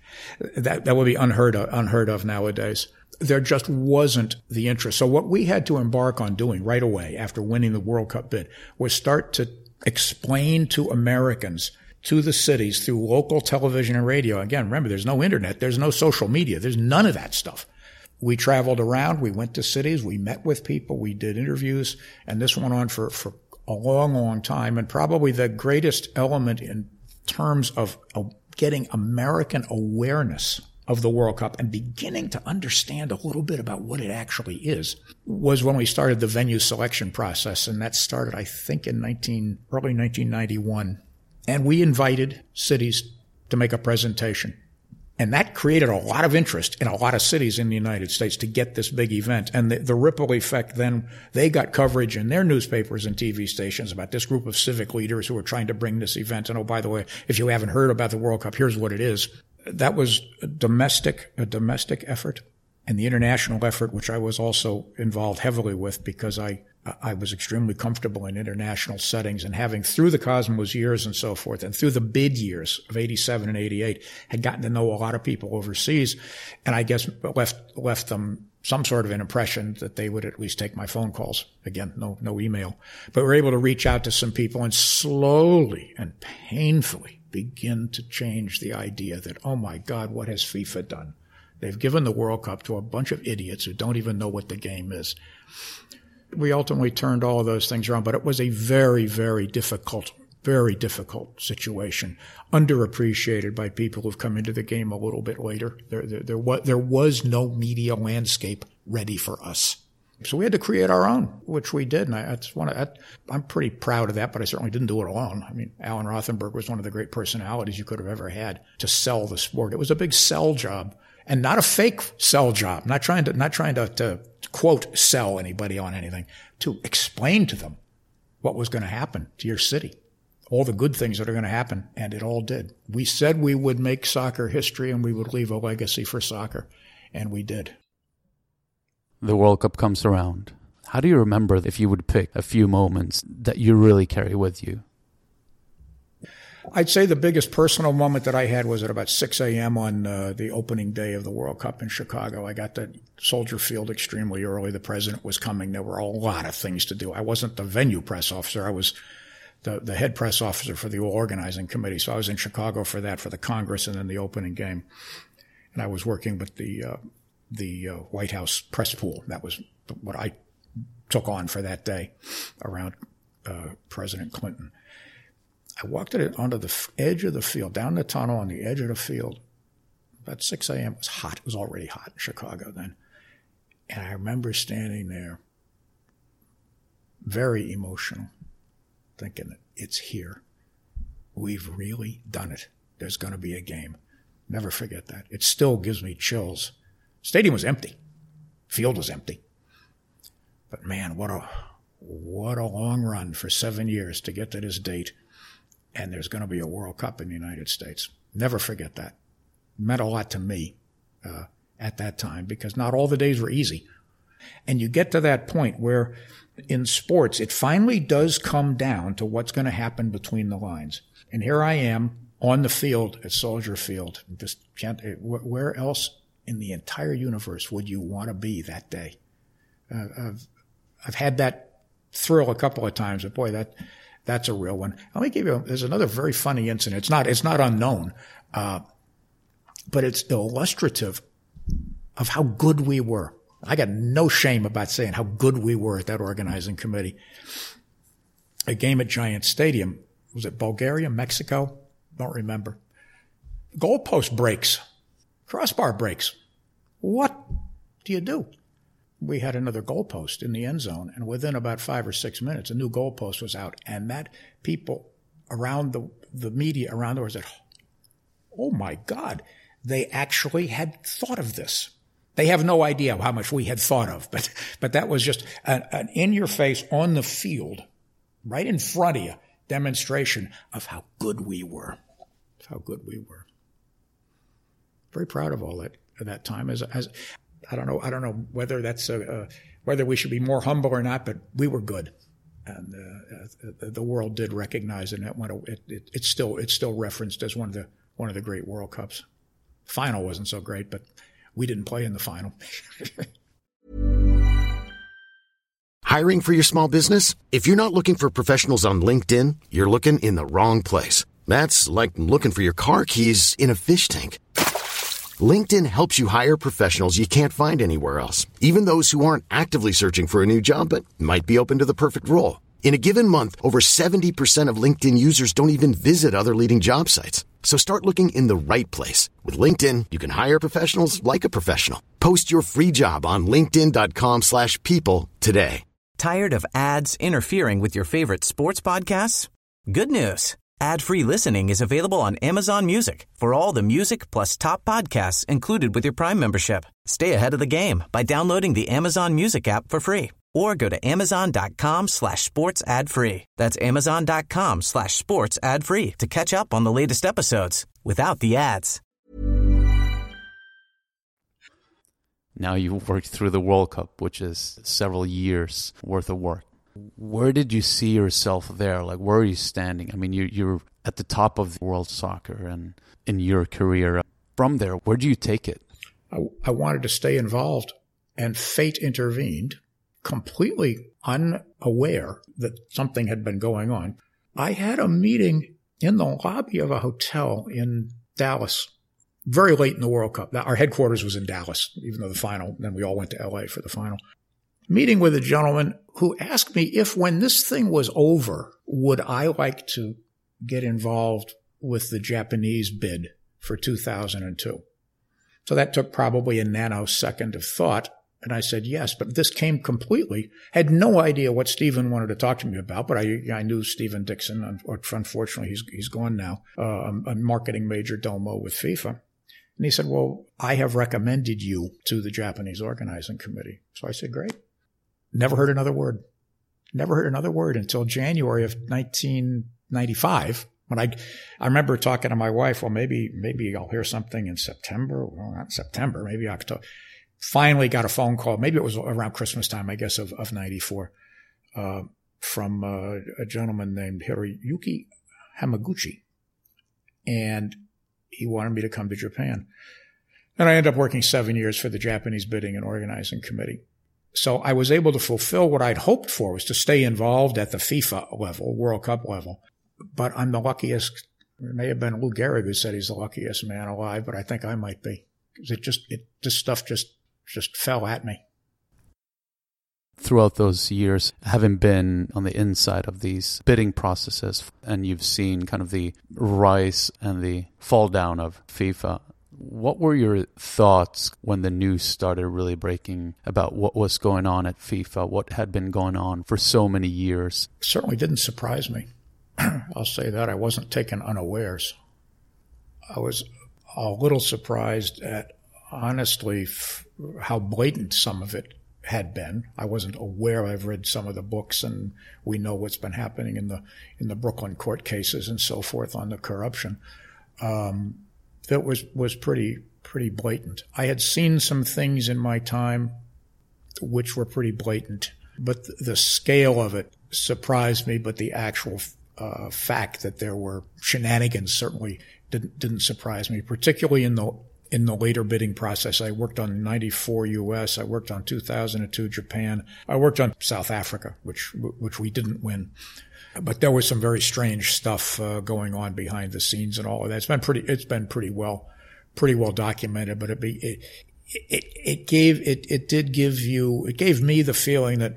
That that would be unheard of, unheard of nowadays. There just wasn't the interest. So what we had to embark on doing right away after winning the World Cup bid was start to explain to Americans, to the cities through local television and radio. Again, remember, there's no internet, there's no social media, there's none of that stuff. We traveled around, we went to cities, we met with people, we did interviews, and this went on for, for a long, long time. And probably the greatest element in terms of, of getting American awareness of the World Cup and beginning to understand a little bit about what it actually is was when we started the venue selection process. And that started, I think, in nineteen, early nineteen ninety-one. And we invited cities to make a presentation. And that created a lot of interest in a lot of cities in the United States to get this big event. And the, the ripple effect then, they got coverage in their newspapers and T V stations about this group of civic leaders who were trying to bring this event. And oh, by the way, if you haven't heard about the World Cup, here's what it is. That was a domestic, a domestic effort. And the international effort, which I was also involved heavily with because I, I was extremely comfortable in international settings, and having through the Cosmos years and so forth and through the bid years of eighty-seven and eighty-eight had gotten to know a lot of people overseas, and I guess left, left them some sort of an impression that they would at least take my phone calls. Again, no, no email, but we were able to reach out to some people and slowly and painfully begin to change the idea that, oh my God, what has FIFA done? They've given the World Cup to a bunch of idiots who don't even know what the game is. We ultimately turned all of those things around, but it was a very, very difficult, very difficult situation, underappreciated by people who've come into the game a little bit later. There, there, there, was, there was no media landscape ready for us. So we had to create our own, which we did. And I, that's one of, I, I'm pretty proud of that, but I certainly didn't do it alone. I mean, Alan Rothenberg was one of the great personalities you could have ever had to sell the sport. It was a big sell job, and not a fake sell job. Not trying to, not trying to, to quote, sell anybody on anything, to explain to them what was going to happen to your city, all the good things that are going to happen. And it all did. We said we would make soccer history and we would leave a legacy for soccer. And we did.
The World Cup comes around. How do you remember, if you would pick a few moments that you really carry with you?
I'd say the biggest personal moment that I had was at about six a.m. on uh, the opening day of the World Cup in Chicago. I got to Soldier Field extremely early. The president was coming. There were a lot of things to do. I wasn't the venue press officer. I was the, the head press officer for the organizing committee. So I was in Chicago for that, for the Congress, and then the opening game. And I was working with the uh, the uh, White House press pool. That was what I took on for that day around uh, President Clinton. I walked it onto the edge of the field, down the tunnel on the edge of the field. About six a.m. It was hot. It was already hot in Chicago then. And I remember standing there, very emotional, thinking, it's here. We've really done it. There's going to be a game. Never forget that. It still gives me chills. Stadium was empty. Field was empty. But man, what a what a long run for seven years to get to this date. And there's going to be a World Cup in the United States. Never forget that. It meant a lot to me uh, at that time, because not all the days were easy. And you get to that point where in sports, it finally does come down to what's going to happen between the lines. And here I am on the field at Soldier Field. Just where else in the entire universe would you want to be that day? Uh, I've, I've had that thrill a couple of times, but boy, that... That's a real one. Let me give you, there's another very funny incident. It's not, it's not unknown, uh, but it's illustrative of how good we were. I got no shame about saying how good we were at that organizing committee. A game at Giant Stadium. Was it Bulgaria, Mexico? Don't remember. Goalpost breaks. Crossbar breaks. What do you do? We had another goalpost in the end zone, and within about five or six minutes, a new goalpost was out, and that people around the the media around there said, "Oh my God, they actually had thought of this." They have no idea how much we had thought of, but but that was just an, an in-your-face, on the field, right in front of you, demonstration of how good we were, how good we were. Very proud of all that at that time. As as I don't know. I don't know whether that's a, uh, whether we should be more humble or not, but we were good, and uh, uh, the world did recognize it. And it, went, it, it, it's still it's still referenced as one of the one of the great World Cups. Final wasn't so great, but we didn't play in the final.
Hiring for your small business? If you're not looking for professionals on LinkedIn, you're looking in the wrong place. That's like looking for your car keys in a fish tank. LinkedIn helps you hire professionals you can't find anywhere else, even those who aren't actively searching for a new job but might be open to the perfect role. In a given month, over seventy percent of LinkedIn users don't even visit other leading job sites. So start looking in the right place. With LinkedIn, you can hire professionals like a professional. Post your free job on linkedin.com slash people today.
Tired of ads interfering with your favorite sports podcasts? Good news. Ad-free listening is available on Amazon Music for all the music plus top podcasts included with your Prime membership. Stay ahead of the game by downloading the Amazon Music app for free or go to amazon.com slash sports ad free. That's amazon.com slash sports ad free to catch up on the latest episodes without the ads.
Now you've worked through the World Cup, which is several years worth of work. Where did you see yourself there? Like, where are you standing? I mean, you, you're at the top of world soccer and in your career. From there, where do you take it?
I, I wanted to stay involved, and fate intervened, completely unaware that something had been going on. I had a meeting in the lobby of a hotel in Dallas, very late in the World Cup. Our headquarters was in Dallas, even though the final, then we all went to L A for the final. Meeting with a gentleman who asked me if, when this thing was over, would I like to get involved with the Japanese bid for two thousand two. So that took probably a nanosecond of thought, And I said, yes, but this came completely, had no idea what Stephen wanted to talk to me about, but I I knew Stephen Dixon. Unfortunately, he's he's gone now, uh, a marketing major domo with FIFA. And he said, well, I have recommended you to the Japanese organizing committee. So I said, great. Never heard another word. Never heard another word until January of nineteen ninety-five. When I, I remember talking to my wife, well, maybe, maybe I'll hear something in September. Well, not September, maybe October. Finally got a phone call. Maybe it was around Christmas time, I guess, of, of ninety-four, uh, from uh, a gentleman named Hiroyuki Hamaguchi. And he wanted me to come to Japan. And I ended up working seven years for the Japanese Bidding and Organizing Committee. So I was able to fulfill what I'd hoped for, was to stay involved at the FIFA level, World Cup level. But I'm the luckiest. It may have been Lou Gehrig who said he's the luckiest man alive, but I think I might be. Because it just, it, this stuff just, just fell at me.
Throughout those years, having been on the inside of these bidding processes, and you've seen kind of the rise and the fall down of FIFA, what were your thoughts when the news started really breaking about what was going on at FIFA, what had been going on for so many years?
It certainly didn't surprise me. I'll say that. I wasn't taken unawares. I was a little surprised at, honestly, f- how blatant some of it had been. I wasn't aware. I've read some of the books, and we know what's been happening in the in the Brooklyn court cases and so forth on the corruption. Um, that was was pretty pretty blatant. I had seen some things in my time which were pretty blatant, but th- the scale of it surprised me. But the actual uh, fact that there were shenanigans certainly didn't didn't surprise me, particularly in the in the later bidding process. I worked on ninety-four U S. I worked on two thousand two Japan. I worked on South Africa, which which we didn't win. But there was some very strange stuff uh, going on behind the scenes and all of that. It's been pretty. It's been pretty well, pretty well documented. But it be, it, it it gave it it did give you it gave me the feeling that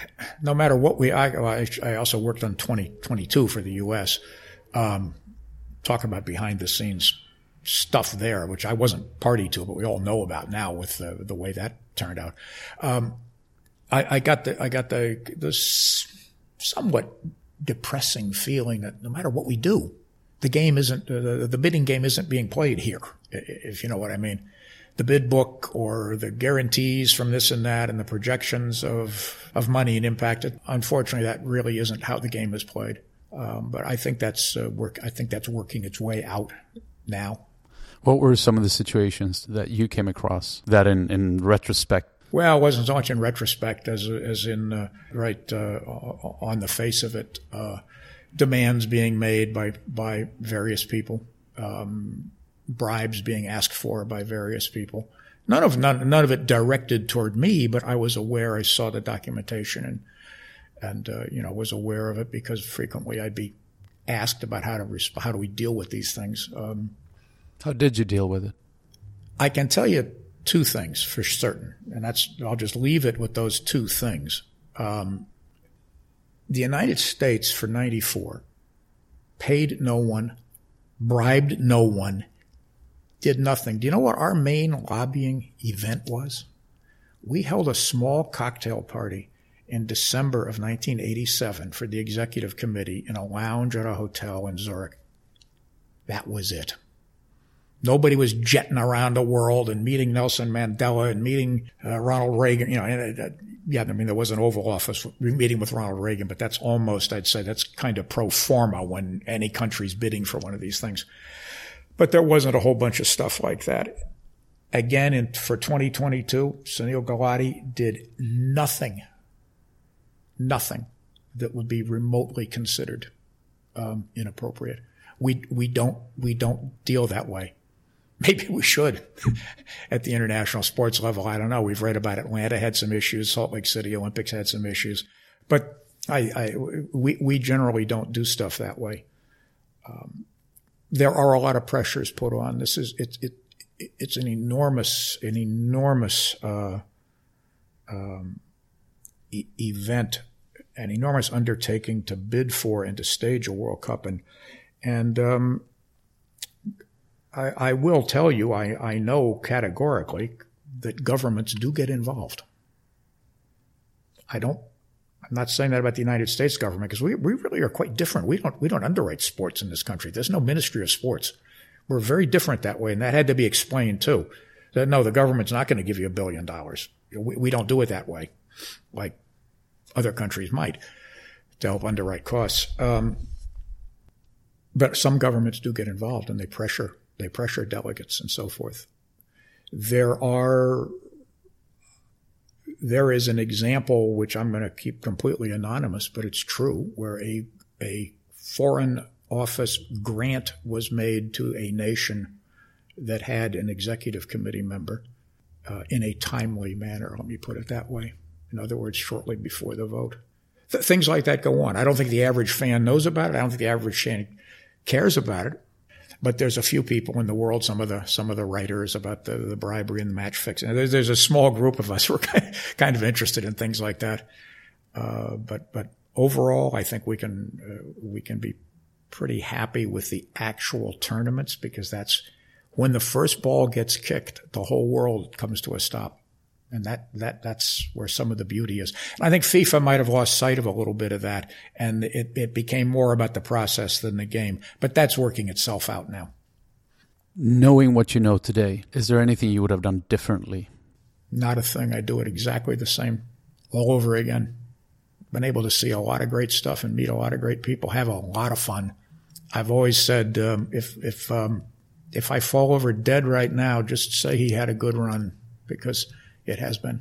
no matter what we I I also worked on twenty twenty-two for the U S. Um, talking about behind the scenes stuff there, which I wasn't party to, but we all know about now with the, the way that turned out. Um, I, I got the I got the this somewhat depressing feeling that no matter what we do, the game isn't uh, the bidding game isn't being played here, if you know what I mean. The bid book or the guarantees from this and that and the projections of of money and impact. Unfortunately, that really isn't how the game is played. Um, but I think that's uh, work. I think that's working its way out now.
What were some of the situations that you came across that, in, in retrospect?
Well, it wasn't so much in retrospect as as in uh, right uh, on the face of it. Uh, demands being made by by various people, um, bribes being asked for by various people. None of none, none of it directed toward me, but I was aware. I saw the documentation and and uh, you know was aware of it because frequently I'd be asked about how to resp- how do we deal with these things. Um,
How did you deal with it?
I can tell you two things for certain, and that's I'll just leave it with those two things. Um, the United States for ninety-four paid no one, bribed no one, did nothing. Do you know what our main lobbying event was? We held a small cocktail party in December of nineteen eighty-seven for the executive committee in a lounge at a hotel in Zurich. That was it. Nobody was jetting around the world and meeting Nelson Mandela and meeting uh, Ronald Reagan. You know, and, uh, yeah, I mean, there was an Oval Office meeting with Ronald Reagan, but that's almost, I'd say, that's kind of pro forma when any country's bidding for one of these things. But there wasn't a whole bunch of stuff like that. Again, in, for twenty twenty-two, Sunil Gulati did nothing, nothing that would be remotely considered um, inappropriate. We we don't we don't deal that way. Maybe we should at the international sports level. I don't know. We've read about Atlanta had some issues. Salt Lake City Olympics had some issues. But I, I, we, we generally don't do stuff that way. Um, there are a lot of pressures put on. This is, it, it, it's an enormous, an enormous, uh, um, e- event, an enormous undertaking to bid for and to stage a World Cup. And, and, um, I, I will tell you, I, I know categorically that governments do get involved. I don't, I'm not saying that about the United States government because we, we really are quite different. We don't, we don't underwrite sports in this country. There's no Ministry of Sports. We're very different that way. And that had to be explained too. That no, the government's not going to give you a billion dollars. We, we don't do it that way, like other countries might, to help underwrite costs. Um, but some governments do get involved and they pressure, they pressure delegates and so forth. There are, there is an example, which I'm going to keep completely anonymous, but it's true, where a, a foreign office grant was made to a nation that had an executive committee member uh, in a timely manner, let me put it that way. In other words, shortly before the vote. Th- things like that go on. I don't think the average fan knows about it. I don't think the average fan cares about it. But there's a few people in the world, some of the some of the writers about the, the bribery and the match fixing. There's, there's a small group of us who are kind of interested in things like that. Uh, but but overall, I think we can uh, we can be pretty happy with the actual tournaments because that's when the first ball gets kicked, the whole world comes to a stop. And that, that, that's where some of the beauty is. And I think FIFA might have lost sight of a little bit of that, and it, it became more about the process than the game. But that's working itself out now.
Knowing what you know today, is there anything you would have done differently?
Not a thing. I do it exactly the same all over again. Been able to see a lot of great stuff and meet a lot of great people, have a lot of fun. I've always said, um, if, if, um, if I fall over dead right now, just say he had a good run, because it has been.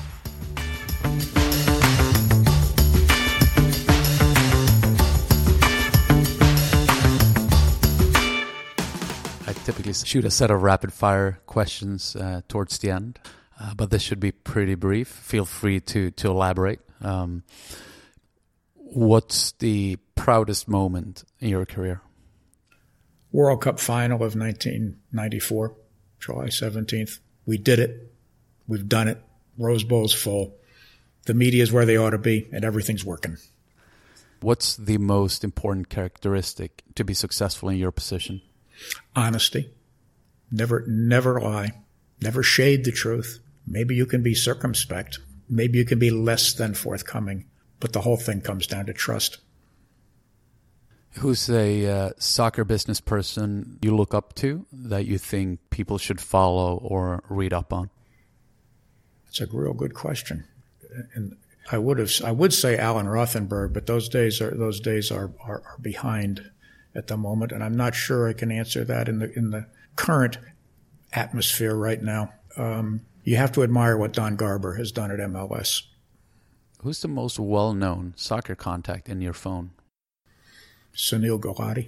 I typically shoot a set of rapid-fire questions uh, towards the end, uh, but this should be pretty brief. Feel free to, to elaborate. Um, what's the proudest moment in your career?
World Cup final of nineteen ninety-four, July seventeenth. We did it. We've done it. Rose Bowl's full. The media is where they ought to be, and everything's working.
What's the most important characteristic to be successful in your position?
Honesty. Never, never lie. Never shade the truth. Maybe you can be circumspect. Maybe you can be less than forthcoming. But the whole thing comes down to trust.
Who's a uh, soccer business person you look up to that you think people should follow or read up on?
It's a real good question, and I would have I would say Alan Rothenberg, but those days are those days are, are, are behind at the moment, and I'm not sure I can answer that in the in the current atmosphere right now. Um, you have to admire what Don Garber has done at M L S.
Who's the most well-known soccer contact in your phone?
Sunil Gulati.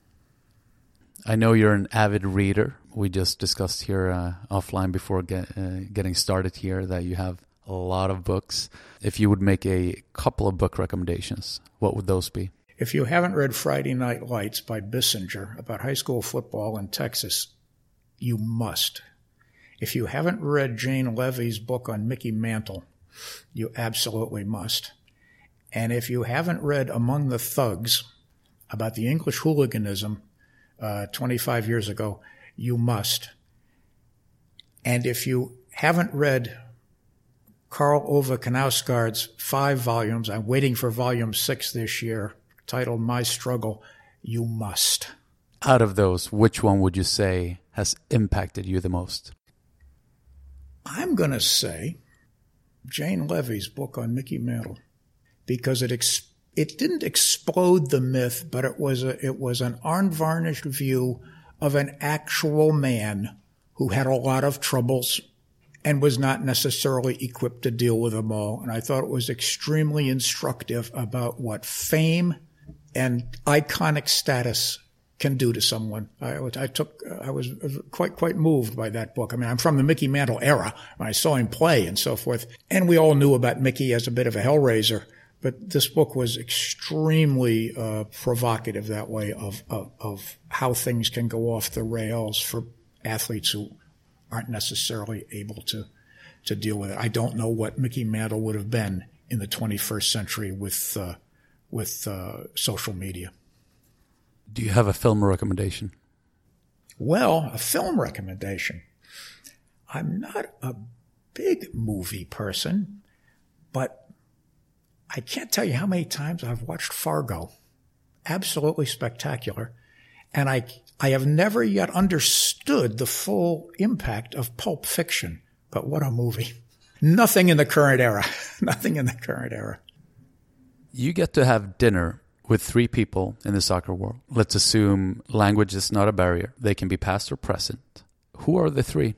I know you're an avid reader. We just discussed here uh, offline before get, uh, getting started here that you have a lot of books. If you would make a couple of book recommendations, what would those be?
If you haven't read Friday Night Lights by Bissinger about high school football in Texas, you must. If you haven't read Jane Levy's book on Mickey Mantle, you absolutely must. And if you haven't read Among the Thugs about the English hooliganism uh, twenty-five years ago, you must. And if you haven't read Karl Ove Knausgaard's five volumes, I'm waiting for volume six this year, titled My Struggle, you must.
Out of those, which one would you say has impacted you the most?
I'm going to say Jane Levy's book on Mickey Mantle, because it ex- it didn't explode the myth, but it was a, it was an unvarnished view of an actual man who had a lot of troubles and was not necessarily equipped to deal with them all. And I thought it was extremely instructive about what fame and iconic status can do to someone. I, I took, I was quite, quite moved by that book. I mean, I'm from the Mickey Mantle era when I saw him play and so forth. And we all knew about Mickey as a bit of a hellraiser. But this book was extremely uh, provocative that way of, of of how things can go off the rails for athletes who aren't necessarily able to to deal with it. I don't know what Mickey Mantle would have been in the twenty-first century with uh, with uh, social media.
Do you have a film recommendation?
Well, a film recommendation. I'm not a big movie person, but I can't tell you how many times I've watched Fargo. Absolutely spectacular. And I, I have never yet understood the full impact of Pulp Fiction. But what a movie. Nothing in the current era. Nothing in the current era.
You get to have dinner with three people in the soccer world. Let's assume language is not a barrier. They can be past or present. Who are the three?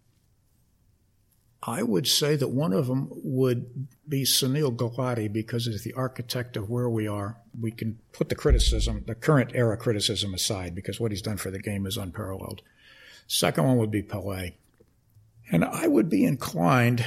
I would say that one of them would be Sunil Gulati because as the architect of where we are, we can put the criticism, the current era criticism aside because what he's done for the game is unparalleled. Second one would be Pelé. And I would be inclined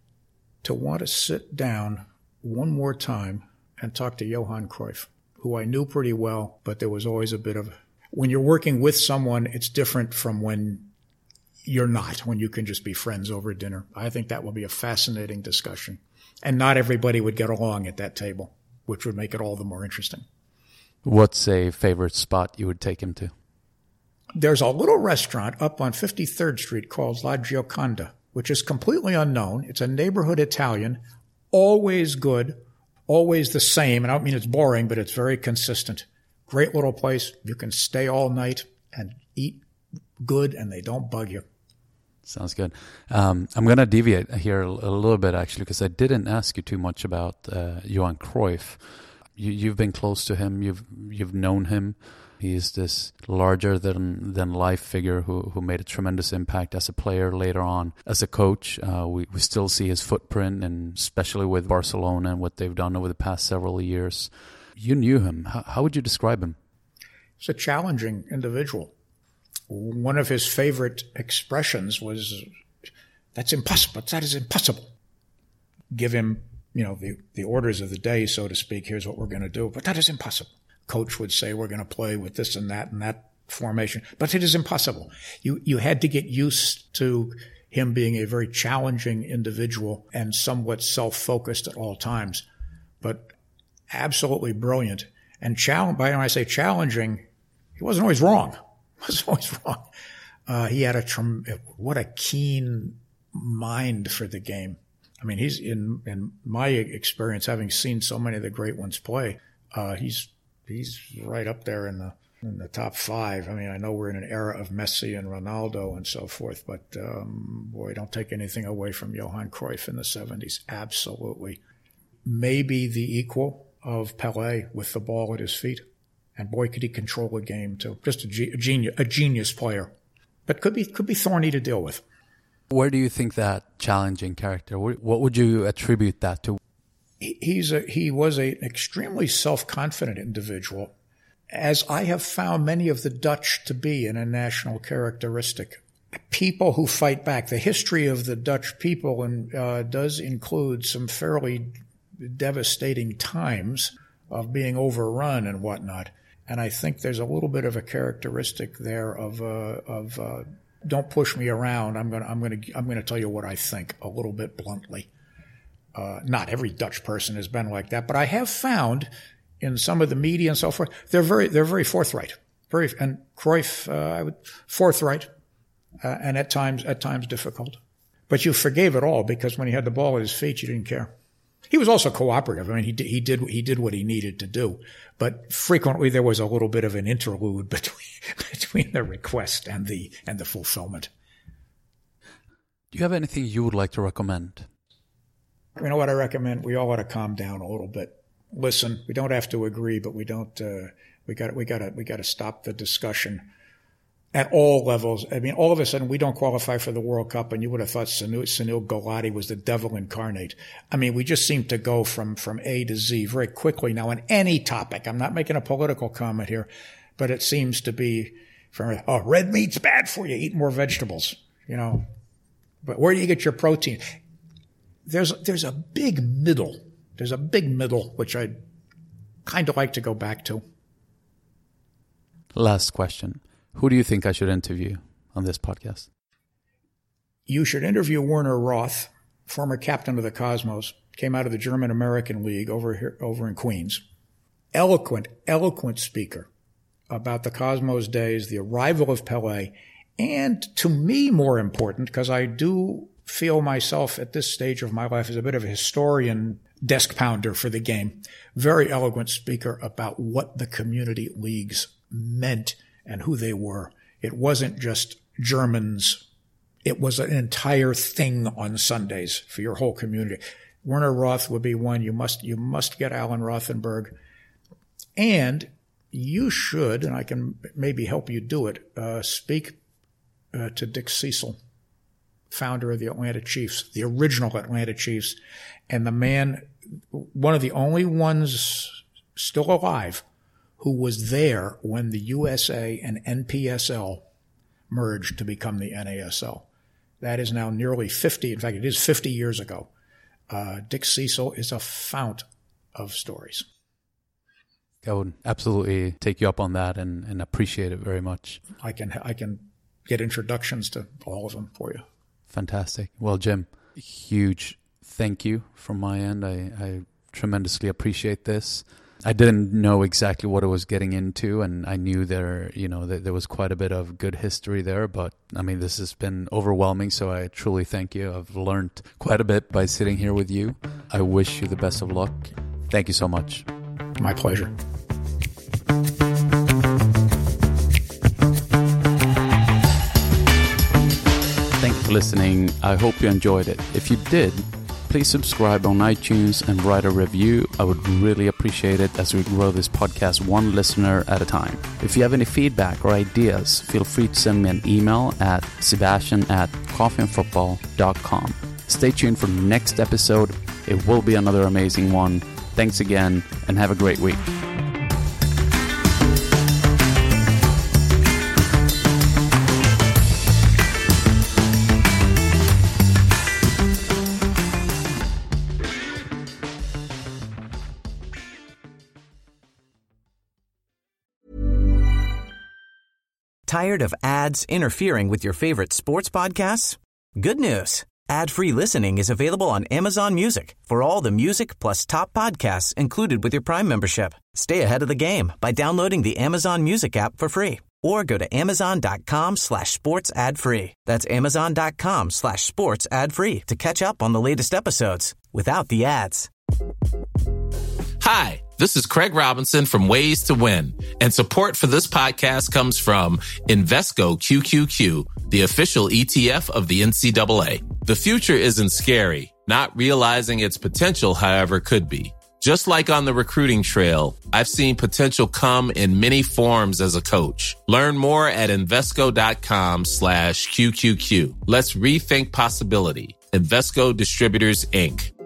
to want to sit down one more time and talk to Johan Cruyff, who I knew pretty well, but there was always a bit of, when you're working with someone, it's different from when you're not, when you can just be friends over dinner. I think that will be a fascinating discussion. And not everybody would get along at that table, which would make it all the more interesting.
What's a favorite spot you would take him to?
There's a little restaurant up on fifty-third Street called La Gioconda, which is completely unknown. It's a neighborhood Italian, always good, always the same. And I don't mean it's boring, but it's very consistent. Great little place. You can stay all night and eat good, and they don't bug you.
Sounds good. Um, I'm going to deviate here a, a little bit, actually, because I didn't ask you too much about uh, Johan Cruyff. You, you've been close to him. You've you've known him. He's this larger than than life figure who who made a tremendous impact as a player later on. As a coach, uh, we, we still see his footprint, and especially with Barcelona and what they've done over the past several years. You knew him. How, how would you describe him?
He's a challenging individual. One of his favorite expressions was, that's impossible. That is impossible. Give him, you know, the, the orders of the day, so to speak. Here's what we're going to do. But that is impossible. Coach would say, we're going to play with this and that and that formation. But it is impossible. You, you had to get used to him being a very challenging individual and somewhat self-focused at all times. But absolutely brilliant. And challenge, by when I say challenging, he wasn't always wrong. was always wrong. Uh, he had a, trim, what a keen mind for the game. I mean, he's in, in my experience, having seen so many of the great ones play, uh, he's, he's right up there in the, in the top five. I mean, I know we're in an era of Messi and Ronaldo and so forth, but, um, boy, don't take anything away from Johan Cruyff in the seventies. Absolutely. Maybe the equal of Pelé with the ball at his feet. And boy, could he control a game too. Just a, ge- a genius, a genius player, but could be could be thorny to deal with.
Where do you think that challenging character? What would you attribute that to?
He, he's a he was an extremely self-confident individual, as I have found many of the Dutch to be in a national characteristic. People who fight back. The history of the Dutch people and uh, does include some fairly devastating times of being overrun and whatnot. And I think there's a little bit of a characteristic there of uh, of uh, don't push me around. I'm gonna I'm gonna I'm gonna tell you what I think a little bit bluntly. Uh, not every Dutch person has been like that, but I have found in some of the media and so forth, they're very they're very forthright, very and Cruyff uh, I would, forthright, uh, and at times at times difficult. But you forgave it all because when he had the ball at his feet, you didn't care. He was also cooperative. I mean, he did, he did, he did what he needed to do. But frequently there was a little bit of an interlude between, between the request and the, and the fulfillment.
Do you have anything you would like to recommend?
You know what I recommend? We all ought to calm down a little bit. Listen, we don't have to agree, but we don't, uh, we got, we got to, we got to stop the discussion at all levels. I mean, all of a sudden we don't qualify for the World Cup, and you would have thought Sunil, Sunil Gulati was the devil incarnate. I mean, we just seem to go from, from A to Z very quickly now on any topic. I'm not making a political comment here, but it seems to be from, oh, red meat's bad for you. Eat more vegetables, you know. But where do you get your protein? There's, there's a big middle. There's a big middle, which I'd kind of like to go back to.
Last question. Who do you think I should interview on this podcast?
You should interview Werner Roth, former captain of the Cosmos, came out of the German-American League over here, over in Queens. Eloquent, eloquent speaker about the Cosmos days, the arrival of Pelé, and to me more important, because I do feel myself at this stage of my life as a bit of a historian desk pounder for the game. Very eloquent speaker about what the community leagues meant and who they were. It wasn't just Germans. It was an entire thing on Sundays for your whole community. Werner Roth would be one. You must, you must get Alan Rothenberg. And you should, and I can maybe help you do it, uh, speak uh, to Dick Cecil, founder of the Atlanta Chiefs, the original Atlanta Chiefs, and the man, one of the only ones still alive who was there when the U S A and N P S L merged to become the N A S L. That is now nearly fifty, in fact, it is fifty years ago. Uh, Dick Cecil is a fount of stories.
I would absolutely take you up on that and, and appreciate it very much.
I can I can get introductions to all of them for you.
Fantastic. Well, Jim, huge thank you from my end. I, I tremendously appreciate this. I didn't know exactly what I was getting into, and I knew there, you know, that there was quite a bit of good history there. But I mean, this has been overwhelming, so I truly thank you. I've learned quite a bit by sitting here with you. I wish you the best of luck. Thank you so much.
My pleasure.
Thank you for listening. I hope you enjoyed it. If you did, please subscribe on iTunes and write a review. I would really appreciate it as we grow this podcast one listener at a time. If you have any feedback or ideas, feel free to send me an email at sebastian at coffee and football dot com. Stay tuned for the next episode. It will be another amazing one. Thanks again, and have a great week.
Tired of ads interfering with your favorite sports podcasts? Good news. Ad-free listening is available on Amazon Music for all the music plus top podcasts included with your Prime membership. Stay ahead of the game by downloading the Amazon Music app for free or go to amazon.com slash sports ad free. That's amazon.com slash sports ad free to catch up on the latest episodes without the ads.
Hi, this is Craig Robinson from Ways to Win, and support for this podcast comes from Invesco Q Q Q, the official E T F of the N C double A. The future isn't scary. Not realizing its potential, however, could be. Just like on the recruiting trail, I've seen potential come in many forms as a coach. Learn more at Invesco.com slash QQQ. Let's rethink possibility. Invesco Distributors, Incorporated.